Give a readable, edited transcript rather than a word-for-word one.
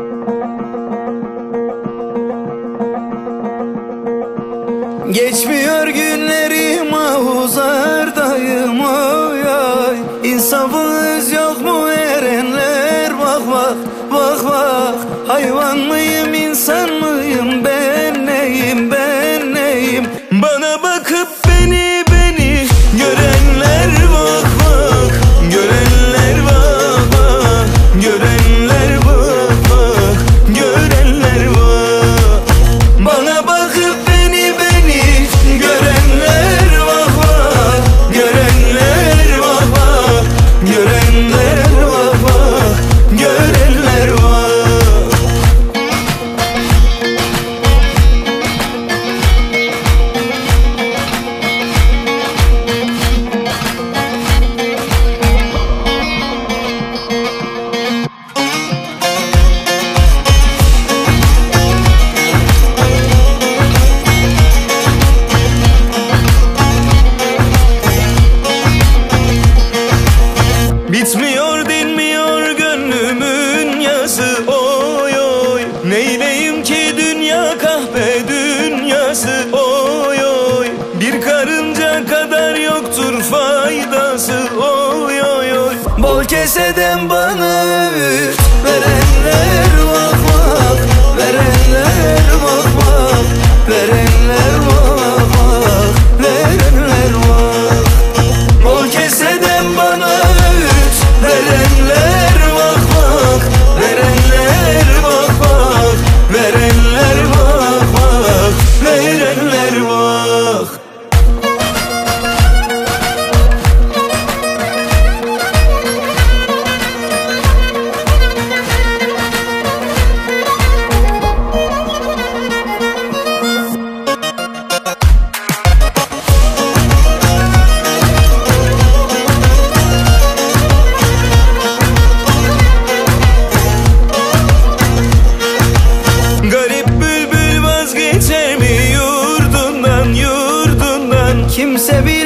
Geçmiyor günlerim, uzardayım oy ay. İnsafınız yok mu erenler? Bak bak bak bak. Hayvan mıyım, insan mıyım, ben neyim, ben neyim? Bana bakıp beni görenler bak bak. Görenler bak bak. Görenler bak bak. Görenler bak. Bana bakıp beni görenler bak bak. Görenler bak bak. Görenler bak bak. Görenler bak. Bitmiyor dinmiyor gönlümün yası oy oy. Neyleyim ki dünya kahpe dünyası oy oy. Bir karınca kadar yoktur faydası oy oy oy. Bol keseden bana öğüt verenler bak bak. Verenler bak bak. Verenler bak bak. Verenler bak. Bol keseden bana verenler bak bak. Verenler bak bak. Verenler bak bak. Verenler bak. Kimse bir